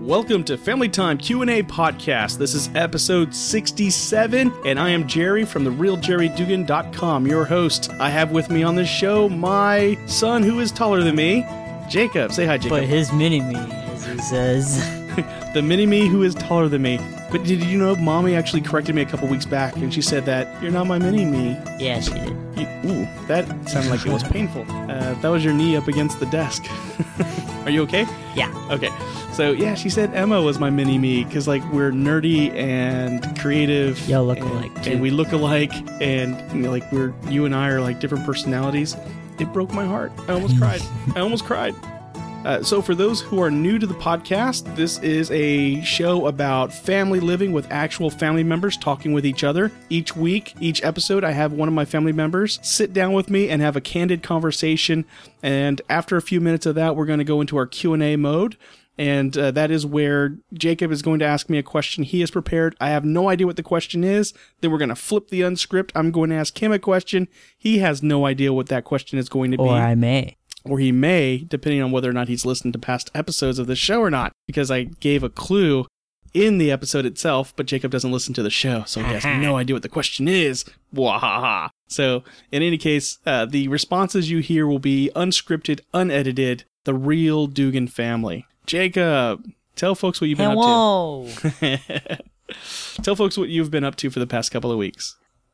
Welcome to Family Time Q&A Podcast. This is episode 67, and I am Jerry from therealjerrydugan.com, your host. I have with me on this show my son who is taller than me, Jacob. Say hi, Jacob. But his mini-me, as he says. The mini-me who is taller than me. But did you know Mommy actually corrected me a couple weeks back, and she said that, you're not my mini-me. Yeah, she did. Ooh, that sounded like it was painful. That was your knee up against the desk. Are you okay? Yeah. Okay. So, yeah, she said Emma was my mini-me because, like, we're nerdy and creative. Y'all look alike, too. And we look alike, and, you know, like, you and I are, like, different personalities. It broke my heart. I almost cried. I almost cried. So for those who are new to the podcast, this is a show about family living with actual family members talking with each other. Each week, each episode, I have one of my family members sit down with me and have a candid conversation. And after a few minutes of that, we're going to go into our Q&A mode. And that is where Jacob is going to ask me a question he has prepared. I have no idea what the question is. Then we're going to flip the unscript. I'm going to ask him a question. He has no idea what that question is going to be. Or I may. Or he may, depending on whether or not he's listened to past episodes of this show or not, because I gave a clue in the episode itself, but Jacob doesn't listen to the show, so he has no idea what the question is. Wahaha. So, in any case, the responses you hear will be unscripted, unedited, the real Dugan family. Jacob, tell folks what you've been up to. Tell folks what you've been up to for the past couple of weeks.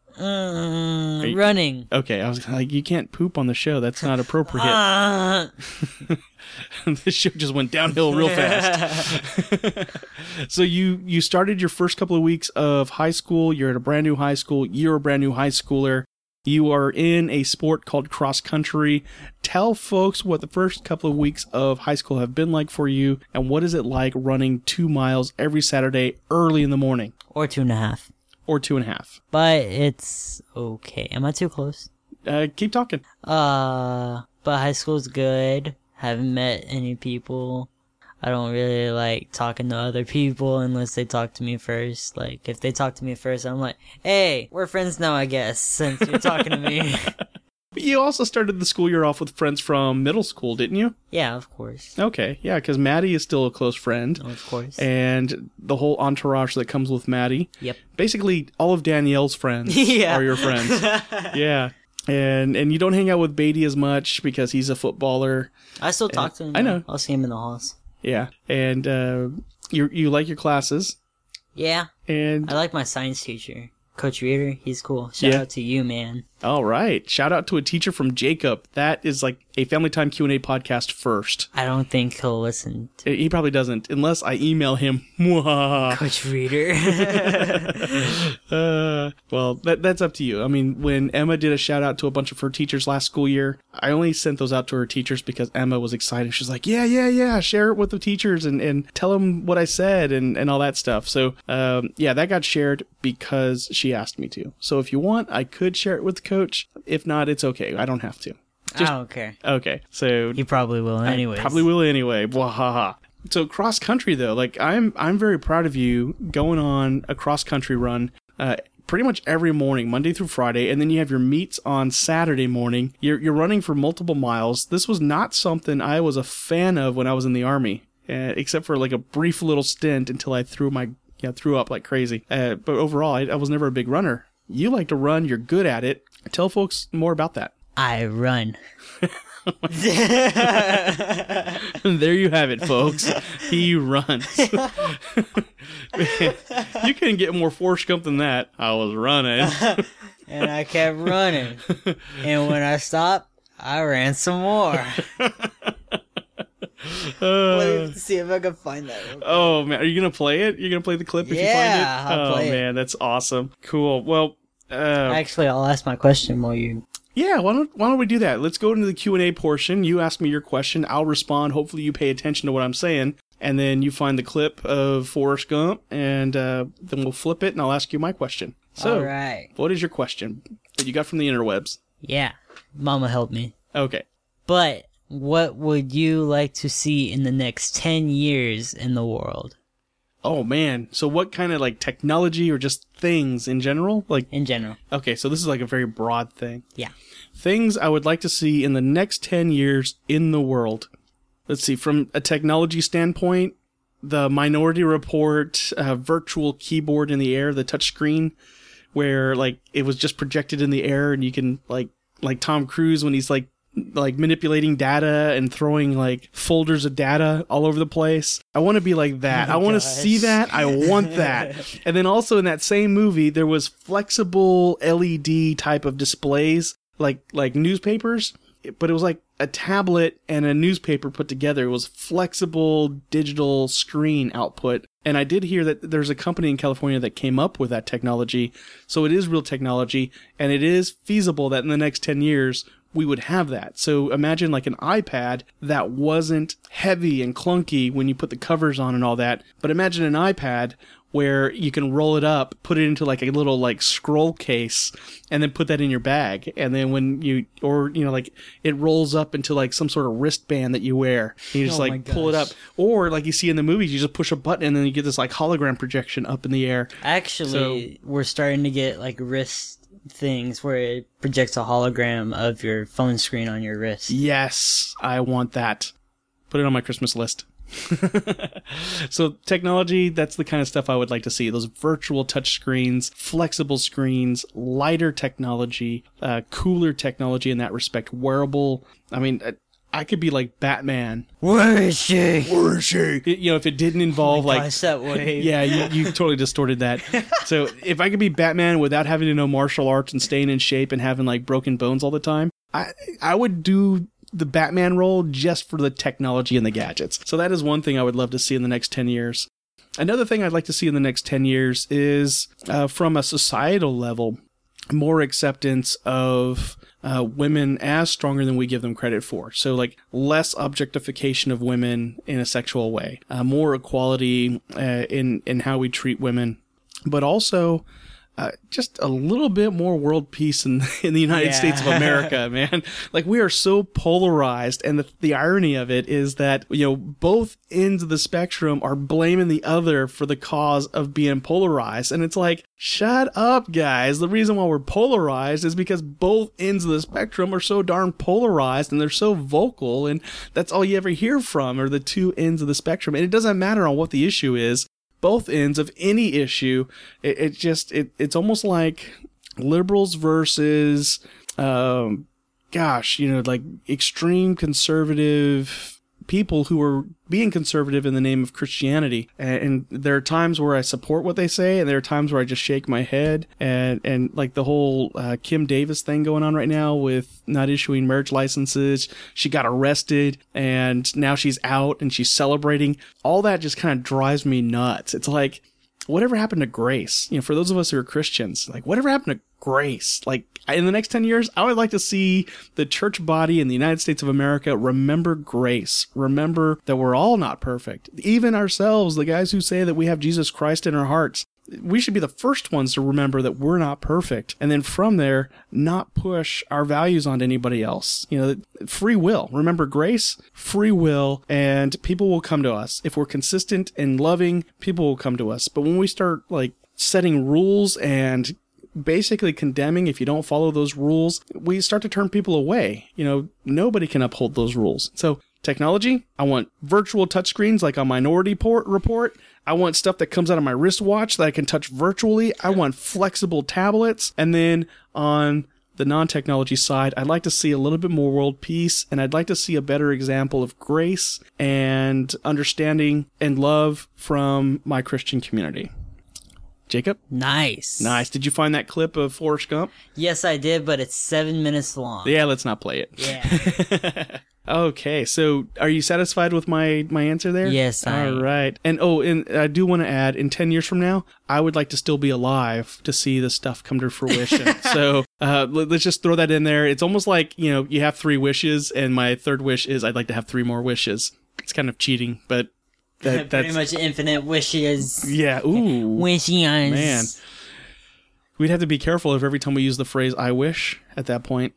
Running. Okay, I was like, you can't poop on the show. That's not appropriate. This show just went downhill real fast. So you started your first couple of weeks of high school. You're at a brand new high school. You're a brand new high schooler. You are in a sport called cross country. Tell folks what the first couple of weeks of high school have been like for you, and what is it like running 2 miles every Saturday early in the morning? Or 2.5. Or 2.5. But it's okay. Am I too close? Keep talking. But high school's good. Haven't met any people. I don't really like talking to other people unless they talk to me first. Like, if they talk to me first, I'm like, hey, we're friends now, I guess, since you're talking to me. But you also started the school year off with friends from middle school, didn't you? Yeah, of course. Okay, yeah, because Maddie is still a close friend. Oh, of course. And the whole entourage that comes with Maddie. Yep. Basically, all of Danielle's friends Yeah. are your friends. Yeah. And you don't hang out with Beatty as much because he's a footballer. I still talk to him. I know. I'll see him in the halls. Yeah. And you like your classes. Yeah. And I like my science teacher. Coach Reader, he's cool. Shout out to you, man. All right. Shout out to a teacher from Jacob. That is like a Family Time Q&A podcast first. I don't think he'll listen to He probably doesn't, unless I email him. Coach Reader. Well, that's up to you. I mean, when Emma did a shout out to a bunch of her teachers last school year, I only sent those out to her teachers because Emma was excited. She's like, yeah, share it with the teachers and tell them what I said and all that stuff. So, yeah, that got shared because she asked me to. So if you want, I could share it with the coach. If not, it's okay. I don't have to. I don't care. Okay, so He probably will anyways. probably will anyway. Bwahaha. So cross country though, like I'm very proud of you going on a cross country run pretty much every morning, Monday through Friday, and then you have your meets on Saturday morning. You're running for multiple miles. This was not something I was a fan of when I was in the Army, except for like a brief little stint until I threw up like crazy. But overall, I was never a big runner. You like to run. You're good at it. Tell folks more about that. I run. There you have it, folks. He runs. Man, you couldn't get more Forrest Gump than that. I was running. And I kept running. And when I stopped, I ran some more. Let me see if I can find that. Oh, man. Are you going to play it? You're going to play the clip if you find it? Yeah, I'll play it. Man, that's awesome. Cool. Well, actually, I'll ask my question while you... Yeah, why don't we do that? Let's go into the Q&A portion. You ask me your question. I'll respond. Hopefully you pay attention to what I'm saying. And then you find the clip of Forrest Gump, and then we'll flip it, and I'll ask you my question. So, all right. What is your question that you got from the interwebs? Yeah. Mama helped me. Okay. But what would you like to see in the next 10 years in the world? Oh, man. So what kind of, like, technology or just things in general? Like, in general. Okay, so this is like a very broad thing. Yeah. Things I would like to see in the next 10 years in the world. Let's see, from a technology standpoint, the Minority Report virtual keyboard in the air, the touch screen, where like it was just projected in the air, and you can like Tom Cruise when he's like manipulating data and throwing like folders of data all over the place. I want to be like that. I want to see that. I want that. And then also in that same movie, there was flexible LED type of displays, like newspapers, but it was like a tablet and a newspaper put together. It was flexible digital screen output. And I did hear that there's a company in California that came up with that technology. So it is real technology, and it is feasible that in the next 10 years, we would have that. So imagine like an iPad that wasn't heavy and clunky when you put the covers on and all that. But imagine an iPad where you can roll it up, put it into like a little like scroll case, and then put that in your bag. And then when like it rolls up into like some sort of wristband that you wear. And you just pull it up. Or like you see in the movies, you just push a button and then you get this like hologram projection up in the air. Actually, we're starting to get like wrist things where it projects a hologram of your phone screen on your wrist. Yes, I want that. Put it on my Christmas list. So technology, that's the kind of stuff I would like to see. Those virtual touch screens, flexible screens, lighter technology, cooler technology in that respect, wearable. I mean, I could be like Batman. Where is she? Where is she? You know, if it didn't involve gosh, that wave. Yeah, you totally distorted that. So if I could be Batman without having to know martial arts and staying in shape and having like broken bones all the time, I would do the Batman role just for the technology and the gadgets. So that is one thing I would love to see in the next 10 years. Another thing I'd like to see in the next 10 years is from a societal level, more acceptance of women as stronger than we give them credit for. So like less objectification of women in a sexual way, more equality in how we treat women, but also just a little bit more world peace in the United States of America, man. Like we are so polarized, and the irony of it is that, you know, both ends of the spectrum are blaming the other for the cause of being polarized. And it's like, shut up, guys. The reason why we're polarized is because both ends of the spectrum are so darn polarized and they're so vocal, and that's all you ever hear from are the two ends of the spectrum. And it doesn't matter on what the issue is. Both ends of any issue, it's almost like liberals versus, like extreme conservative people who are being conservative in the name of Christianity. And there are times where I support what they say, and there are times where I just shake my head. And like the whole Kim Davis thing going on right now with not issuing marriage licenses. She got arrested, and now she's out and she's celebrating. All that just kind of drives me nuts. It's like, whatever happened to grace? You know, for those of us who are Christians, like whatever happened to grace? Like in the next 10 years, I would like to see the church body in the United States of America remember grace. Remember that we're all not perfect. Even ourselves, the guys who say that we have Jesus Christ in our hearts, we should be the first ones to remember that we're not perfect. And then from there, not push our values onto anybody else. You know, free will. Remember grace, free will, and people will come to us. If we're consistent and loving, people will come to us. But when we start like setting rules and basically condemning if you don't follow those rules, we start to turn people away. You know, nobody can uphold those rules. So technology, I want virtual touchscreens like on Minority Report. I want stuff that comes out of my wristwatch that I can touch virtually. I want flexible tablets. And then on the non-technology side, I'd like to see a little bit more world peace, and I'd like to see a better example of grace and understanding and love from my Christian community. Jacob? Nice. Did you find that clip of Forrest Gump? Yes, I did, but it's 7 minutes long. Yeah, let's not play it. Yeah. Okay, so are you satisfied with my answer there? Yes, I am. All right. And I do want to add, in 10 years from now, I would like to still be alive to see this stuff come to fruition. So let's just throw that in there. It's almost like, you know, you have 3 wishes, and my third wish is I'd like to have 3 more wishes. It's kind of cheating, but that's pretty much infinite wishes. Yeah. Ooh. Wishes. Man. We'd have to be careful if every time we use the phrase "I wish" at that point.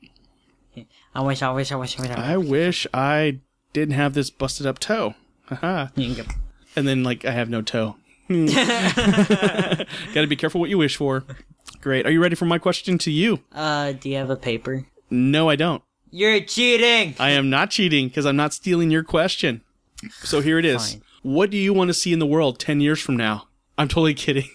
I wish. I wish I didn't have this busted up toe. Haha. And then like I have no toe. Got to be careful what you wish for. Great. Are you ready for my question to you? Do you have a paper? No, I don't. You're cheating. I am not cheating because I'm not stealing your question. So here it is. Fine. what do you want to see in the world 10 years from now? I'm totally kidding.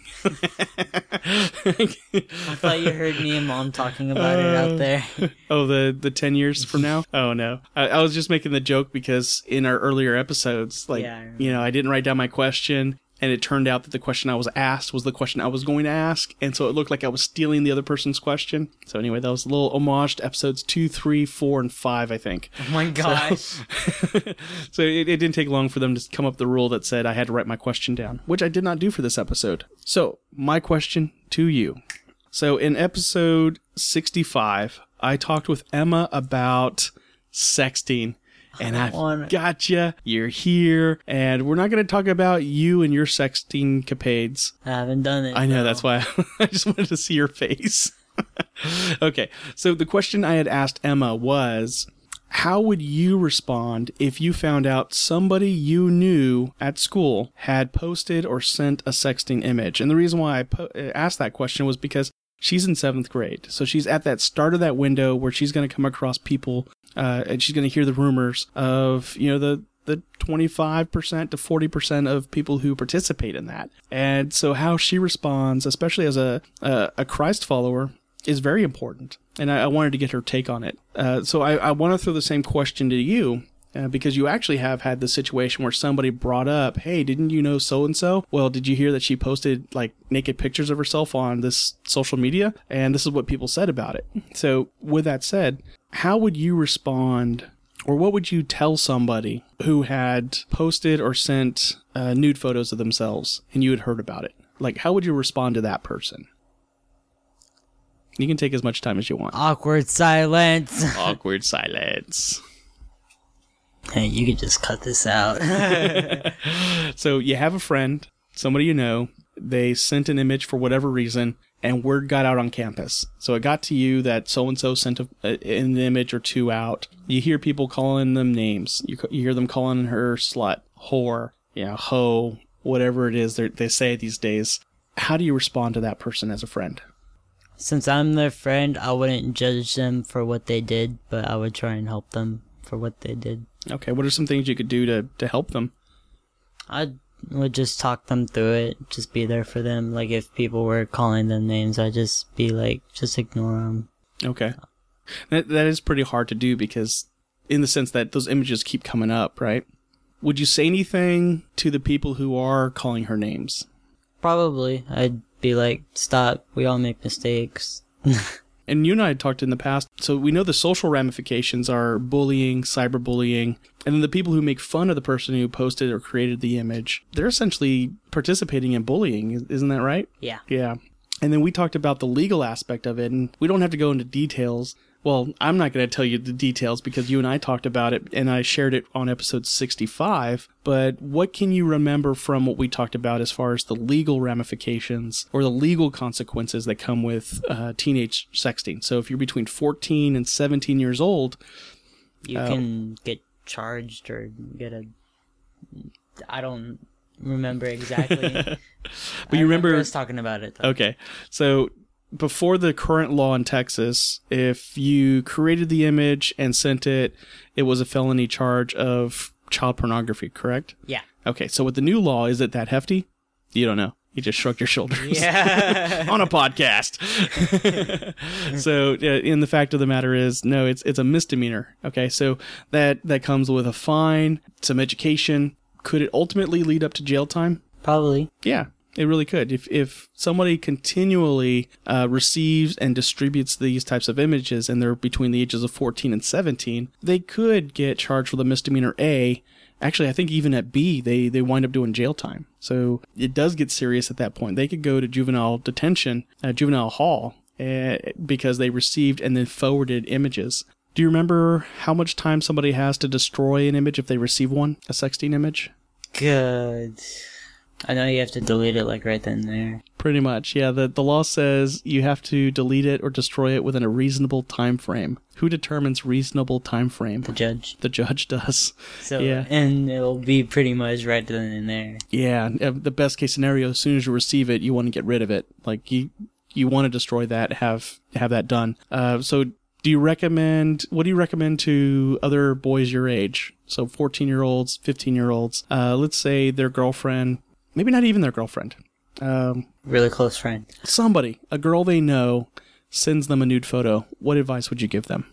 I thought you heard me and Mom talking about it out there. Oh, the 10 years from now? Oh, no. I was just making the joke because in our earlier episodes, like, I didn't write down my question. And it turned out that the question I was asked was the question I was going to ask. And so it looked like I was stealing the other person's question. So anyway, that was a little homage to episodes 2, 3, 4, and 5, I think. Oh my gosh. So it didn't take long for them to come up with the rule that said I had to write my question down, which I did not do for this episode. So my question to you. So in episode 65, I talked with Emma about sexting. And I've gotcha. You're here. And we're not going to talk about you and your sexting capades. I haven't done it. I know. That's why I just wanted to see your face. Okay. So the question I had asked Emma was, how would you respond if you found out somebody you knew at school had posted or sent a sexting image? And the reason why I asked that question was because she's in 7th grade. So she's at that start of that window where she's going to come across people and she's going to hear the rumors of, the 25% to 40% of people who participate in that. And so how she responds, especially as a Christ follower, is very important. And I wanted to get her take on it. So I want to throw the same question to you. Because you actually have had the situation where somebody brought up, hey, didn't you know so-and-so? Well, did you hear that she posted like naked pictures of herself on this social media? And this is what people said about it. So with that said, how would you respond, or what would you tell somebody who had posted or sent nude photos of themselves and you had heard about it? Like, how would you respond to that person? You can take as much time as you want. Awkward silence. Awkward silence. Hey, you could just cut this out. So you have a friend, somebody you know, they sent an image for whatever reason, and word got out on campus. So it got to you that so-and-so sent an image or two out. You hear people calling them names. You hear them calling her slut, whore, hoe, whatever it is they say these days. How do you respond to that person as a friend? Since I'm their friend, I wouldn't judge them for what they did, but I would try and help them for what they did. Okay, what are some things you could do to help them? I would just talk them through it, just be there for them. Like, if people were calling them names, I'd just be like, just ignore them. Okay. That is pretty hard to do because in the sense that those images keep coming up, right? Would you say anything to the people who are calling her names? Probably. I'd be like, stop, we all make mistakes. And you and I had talked in the past, so we know the social ramifications are bullying, cyberbullying, and then the people who make fun of the person who posted or created the image, they're essentially participating in bullying, isn't that right? Yeah. Yeah. And then we talked about the legal aspect of it, and we don't have to go into details. Well, I'm not going to tell you the details because you and I talked about it, and I shared it on episode 65, but what can you remember from what we talked about as far as the legal ramifications or the legal consequences that come with teenage sexting? So if you're between 14 and 17 years old, you can get charged or get I don't remember exactly. But you remember us talking about it, though. Okay. So before the current law in Texas, if you created the image and sent it, it was a felony charge of child pornography, correct? Yeah. Okay, so with the new law, is it that hefty? You don't know. You just shrugged your shoulders. Yeah. On a podcast. So, and the fact of the matter is, no, it's a misdemeanor. Okay, so that comes with a fine, some education. Could it ultimately lead up to jail time? Probably. Yeah. It really could. If somebody continually receives and distributes these types of images and they're between the ages of 14 and 17, they could get charged with a misdemeanor A. Actually, I think even at B, they wind up doing jail time. So it does get serious at that point. They could go to juvenile detention, juvenile hall, because they received and then forwarded images. Do you remember how much time somebody has to destroy an image if they receive one, a sexting image? Good. I know you have to delete it like right then and there. Pretty much, yeah. The law says you have to delete it or destroy it within a reasonable time frame. Who determines reasonable time frame? The judge. The judge does. So, yeah. And it'll be pretty much right then and there. Yeah, the best case scenario, as soon as you receive it, you want to get rid of it. Like, you want to destroy that, have that done. So what do you recommend to other boys your age? So 14-year-olds, 15-year-olds, let's say their girlfriend, maybe not even their girlfriend. Really close friend. Somebody, a girl they know, sends them a nude photo. What advice would you give them?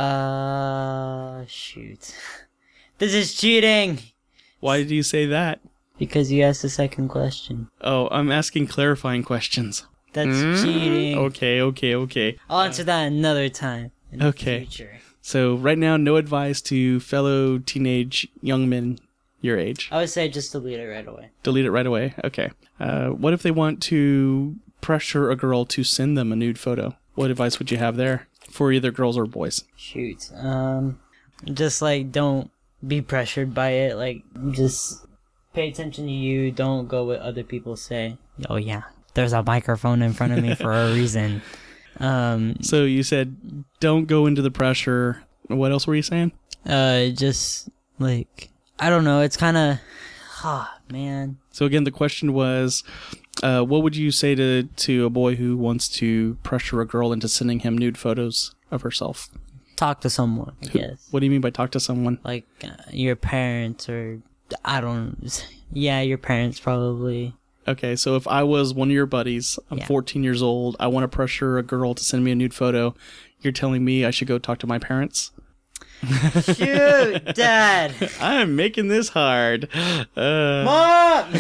Shoot. This is cheating! Why do you say that? Because you asked the second question. Oh, I'm asking clarifying questions. That's cheating. Okay. I'll answer that another time. In the future. So right now, no advice to fellow teenage young men your age. I would say just delete it right away. Delete it right away? Okay. What if they want to pressure a girl to send them a nude photo? What advice would you have there for either girls or boys? Shoot. Just like don't be pressured by it. Like just pay attention to you. Don't go what other people say. Oh yeah, there's a microphone in front of me for a reason. So you said don't go into the pressure. What else were you saying? Just like I don't know. It's kind of, man. So again, the question was, what would you say to a boy who wants to pressure a girl into sending him nude photos of herself? Talk to someone, I guess. What do you mean by talk to someone? Like your parents or your parents probably. Okay, so if I was one of your buddies, I'm 14 years old, I want to pressure a girl to send me a nude photo, you're telling me I should go talk to my parents? Shoot, Dad! I'm making this hard. Mom!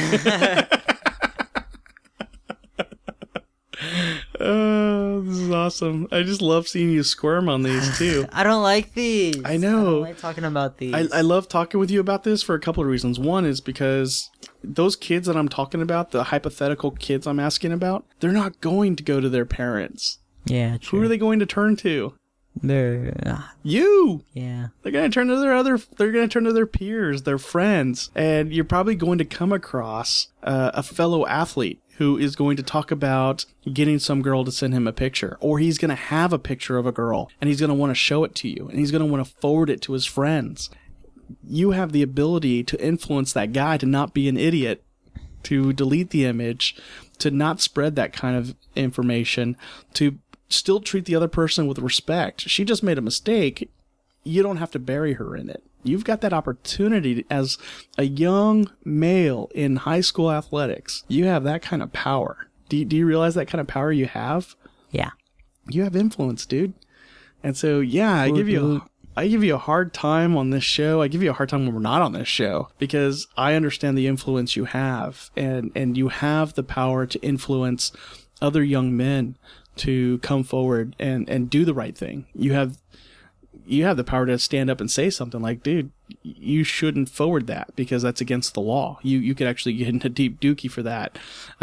This is awesome. I just love seeing you squirm on these too. I don't like these. I know. I don't like talking about these. I love talking with you about this for a couple of reasons. One is because those kids that I'm talking about, the hypothetical kids I'm asking about, they're not going to go to their parents. Yeah, true. Who are they going to turn to? They're you. Yeah. They're going to turn to their peers, their friends, and you're probably going to come across a fellow athlete who is going to talk about getting some girl to send him a picture, or he's going to have a picture of a girl and he's going to want to show it to you and he's going to want to forward it to his friends. You have the ability to influence that guy to not be an idiot, to delete the image, to not spread that kind of information, to still treat the other person with respect. She just made a mistake. You don't have to bury her in it. You've got that opportunity as a young male in high school athletics. You have that kind of power. Do you realize that kind of power you have? Yeah. You have influence, dude. And so, yeah, I give you a hard time on this show. I give you a hard time when we're not on this show because I understand the influence you have, and you have the power to influence other young men to come forward and do the right thing. You have the power to stand up and say something like, dude, you shouldn't forward that because that's against the law. You could actually get into deep dookie for that.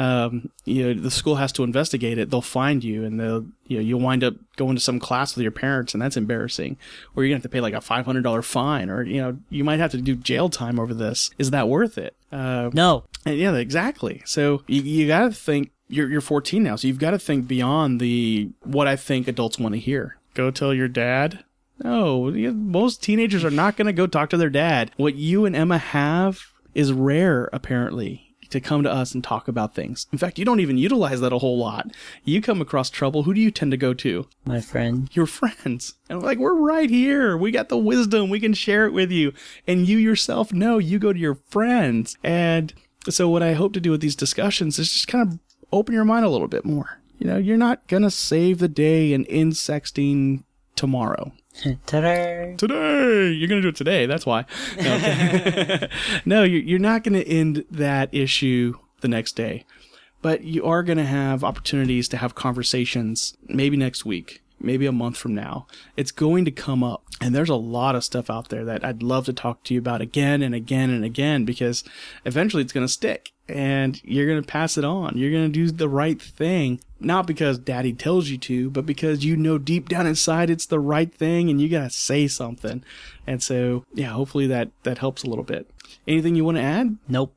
The school has to investigate it. They'll find you and you'll wind up going to some class with your parents, and that's embarrassing. Or you're going to have to pay like a $500 fine, or, you might have to do jail time over this. Is that worth it? No. Yeah, exactly. So you got to think. You're 14 now, so you've got to think beyond what I think adults want to hear. Go tell your dad? No, most teenagers are not going to go talk to their dad. What you and Emma have is rare, apparently, to come to us and talk about things. In fact, you don't even utilize that a whole lot. You come across trouble, who do you tend to go to? My friend. Your friends. And we're right here. We got the wisdom. We can share it with you. And you yourself know you go to your friends. And so what I hope to do with these discussions is just kind of open your mind a little bit more. You're not going to save the day and end sexting tomorrow. Today. You're going to do it today. That's why. No, okay. No, you're not going to end that issue the next day. But you are going to have opportunities to have conversations maybe next week, maybe a month from now. It's going to come up. And there's a lot of stuff out there that I'd love to talk to you about again and again and again, because eventually it's going to stick and you're going to pass it on. You're going to do the right thing, not because daddy tells you to, but because deep down inside it's the right thing and you got to say something. And so, yeah, hopefully that helps a little bit. Anything you want to add? Nope.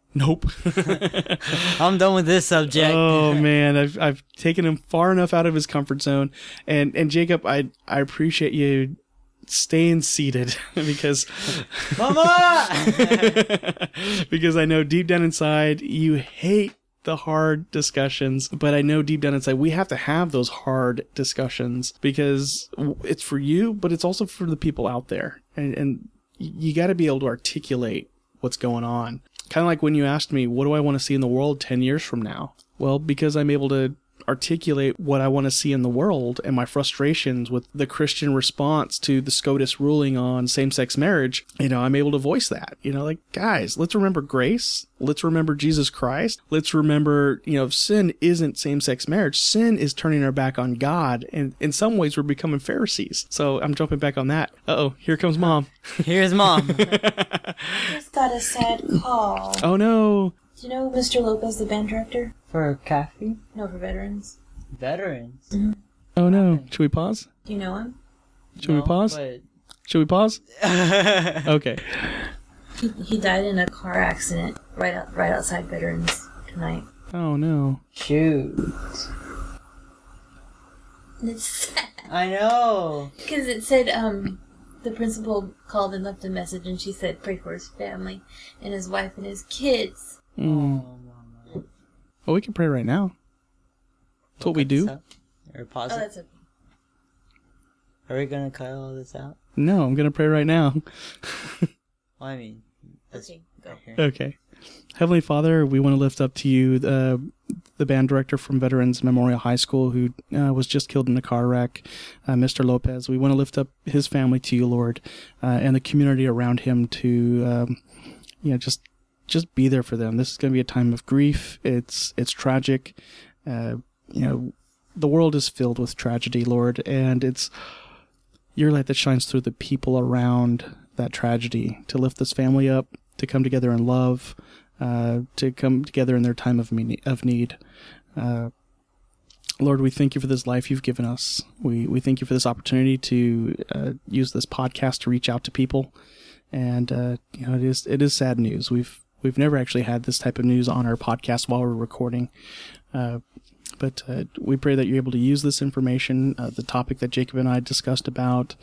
I'm done with this subject. Oh man, I've taken him far enough out of his comfort zone. And Jacob, I appreciate you staying seated because Mama! because I know deep down inside you hate the hard discussions, but I know deep down inside we have to have those hard discussions because it's for you, but it's also for the people out there. And you got to be able to articulate what's going on. Kind of like when you asked me, what do I want to see in the world 10 years from now? Well, because I'm able to articulate what I want to see in the world and my frustrations with the Christian response to the SCOTUS ruling on same-sex marriage, I'm able to voice that. Like, guys, let's remember grace. Let's remember Jesus Christ. Let's remember, sin isn't same-sex marriage. Sin is turning our back on God. And in some ways, we're becoming Pharisees. So I'm jumping back on that. Uh-oh, here comes Mom. Here's Mom. Just got a sad call. Oh, no. Do you know Mr. Lopez, the band director? For Caffey? No, for veterans. Veterans? Mm-hmm. Oh, no. Should we pause? Do you know him? Should we pause? Should we pause? Okay. He died in a car accident right outside Veterans tonight. Oh, no. Shoot. It's sad. I know. Because it said, the principal called and left a message, and she said, pray for his family and his wife and his kids. Mm. Well, we can pray right now. That's what we do. Or pause Oh, it. that's okay. Are we going to cut all this out? No, I'm going to pray right now. Well, I mean... Okay, go. Okay. Heavenly Father, we want to lift up to you the band director from Veterans Memorial High School who was just killed in a car wreck, Mr. Lopez. We want to lift up his family to you, Lord, and the community around him to, just be there for them. This is going to be a time of grief. It's tragic. The world is filled with tragedy, Lord, and it's your light that shines through the people around that tragedy to lift this family up, to come together in love, to come together in their time of need. Lord, we thank you for this life you've given us. We thank you for this opportunity to use this podcast to reach out to people. And it is sad news. We've never actually had this type of news on our podcast while we're recording. But we pray that you're able to use this information, the topic that Jacob and I discussed about,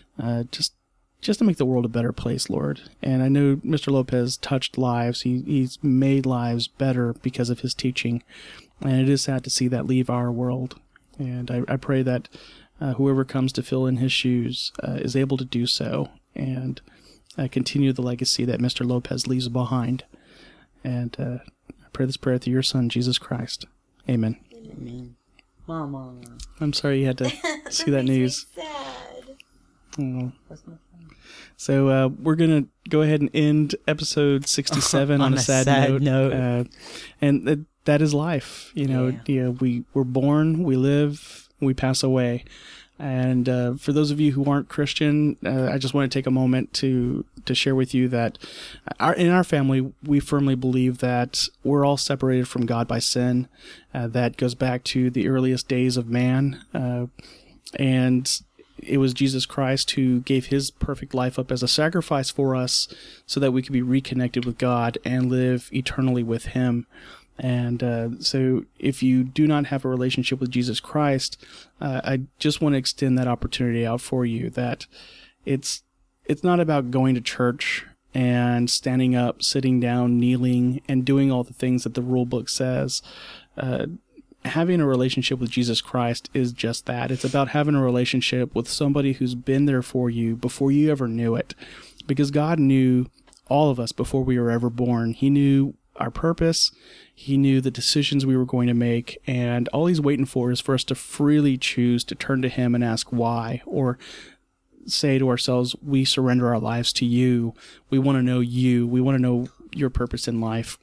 just to make the world a better place, Lord. And I know Mr. Lopez touched lives. He's made lives better because of his teaching. And it is sad to see that leave our world. And I pray that whoever comes to fill in his shoes is able to do so and continue the legacy that Mr. Lopez leaves behind. And I pray this prayer through your Son, Jesus Christ. Amen. Amen. Mama. I'm sorry you had to see that news. Sad. Oh. That's my phone. So we're going to go ahead and end episode 67 on a sad note. And that is life. We were born, we live, we pass away. And for those of you who aren't Christian, I just want to take a moment to share with you that in our family, we firmly believe that we're all separated from God by sin. That goes back to the earliest days of man. And it was Jesus Christ who gave his perfect life up as a sacrifice for us so that we could be reconnected with God and live eternally with him. And so if you do not have a relationship with Jesus Christ, I just want to extend that opportunity out for you, that it's not about going to church and standing up, sitting down, kneeling, and doing all the things that the rule book says. Having a relationship with Jesus Christ is just that. It's about having a relationship with somebody who's been there for you before you ever knew it. Because God knew all of us before we were ever born. He knew our purpose. He knew the decisions we were going to make. And all he's waiting for is for us to freely choose to turn to him and ask why. Or say to ourselves, we surrender our lives to you. We want to know you. We want to know your purpose in life.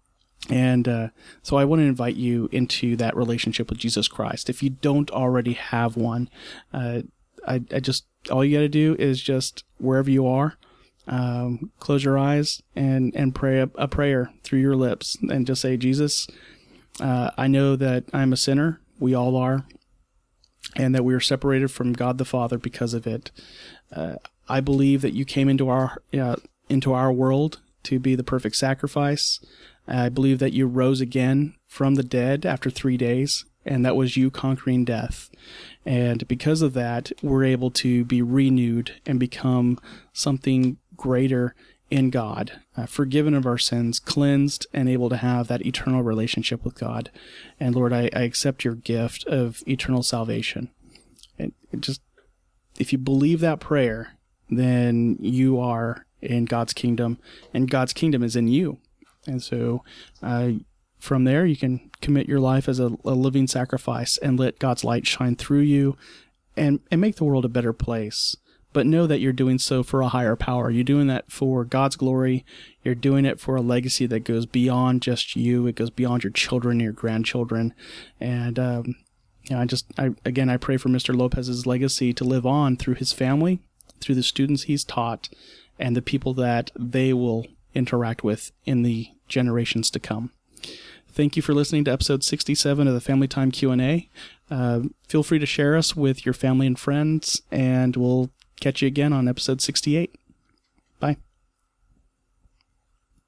And so I want to invite you into that relationship with Jesus Christ. If you don't already have one, I just, all you got to do is just wherever you are, close your eyes and pray a prayer through your lips and just say, Jesus, I know that I'm a sinner. We all are. And that we are separated from God the Father because of it. I believe that you came into our world to be the perfect sacrifice. I believe that you rose again from the dead after 3 days, and that was you conquering death. And because of that, we're able to be renewed and become something greater in God, forgiven of our sins, cleansed, and able to have that eternal relationship with God. And Lord, I accept your gift of eternal salvation. And just, if you believe that prayer, then you are in God's kingdom, and God's kingdom is in you. And so from there, you can commit your life as a living sacrifice and let God's light shine through you and make the world a better place. But know that you're doing so for a higher power. You're doing that for God's glory. You're doing it for a legacy that goes beyond just you. It goes beyond your children, your grandchildren. And I pray for Mr. Lopez's legacy to live on through his family, through the students he's taught, and the people that they will interact with in the generations to come. Thank you for listening to episode 67 of the Family Time Q&A. Feel free to share us with your family and friends, and we'll catch you again on episode 68.